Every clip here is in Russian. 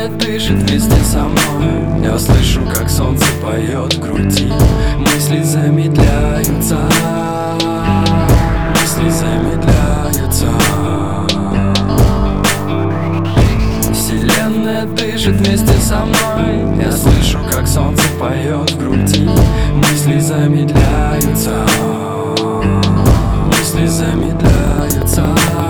Вселенная дышит вместе со мной. Я слышу, как солнце поет в груди. Мысли замедляются, мысли замедляются. Вселенная дышит вместе со мной. Я слышу, как солнце поет в груди. Мысли замедляются, мысли замедляются.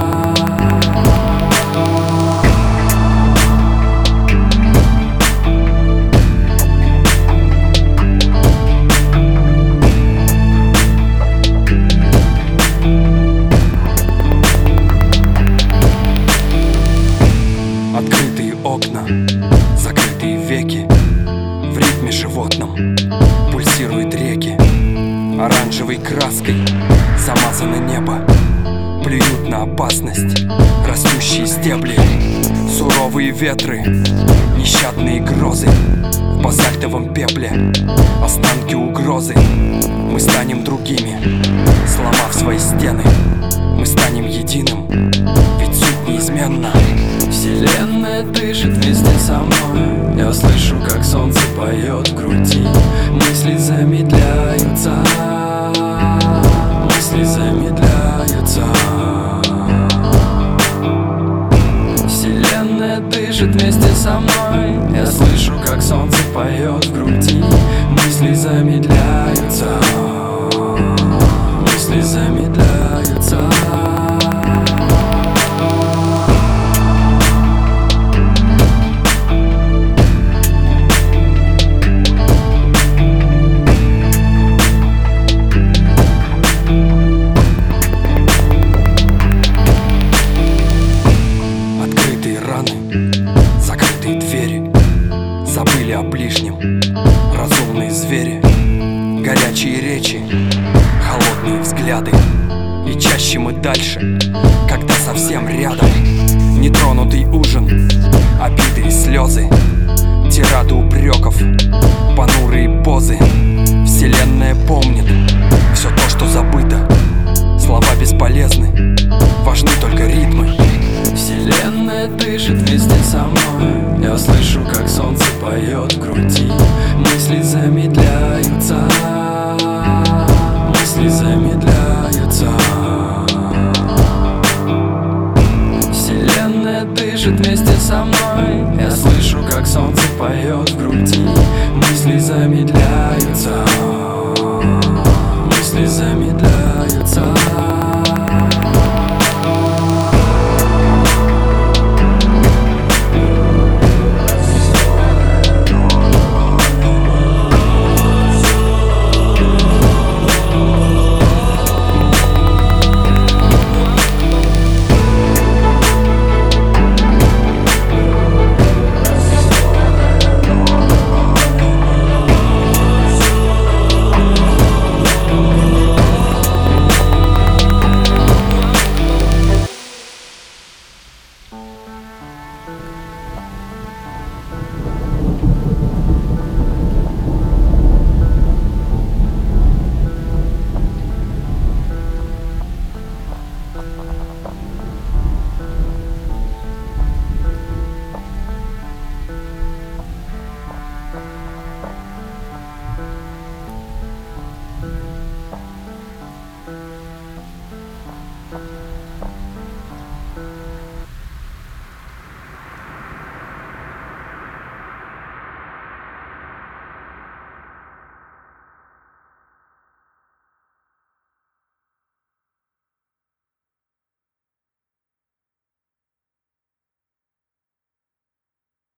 Открытые окна, закрытые веки. В ритме животном пульсируют реки. Оранжевой краской замазано небо. Плюют на опасность растущие стебли. Суровые ветры, нещадные грозы. В базальтовом пепле останки угрозы. Мы станем другими, сломав свои стены. Мы станем единым, ведь суть неизменна. Вселенная дышит вместе со мной. Я слышу, как солнце поет в груди. Мысли замедляются, мысли замедляются. Вселенная дышит вместе со мной. Я слышу, как солнце поет в груди. Мысли замедляются, мысли замедляются. Закрытые двери, забыли о ближнем. Разумные звери, горячие речи, холодные взгляды. И чаще мы дальше, когда совсем рядом. Нетронутый ужин, обиды и слезы, тирады упреков, понурые позы. Вселенная помнит все то, что забыто. Слова бесполезны, важны только ритмы. Вселенная дышит вместе со мной. Я слышу, как солнце поет в груди. Мысли замедляются, мысли замедляются. Вселенная дышит вместе со мной. Я слышу, как солнце поет в груди. Мысли замедляются, мысли замедляются.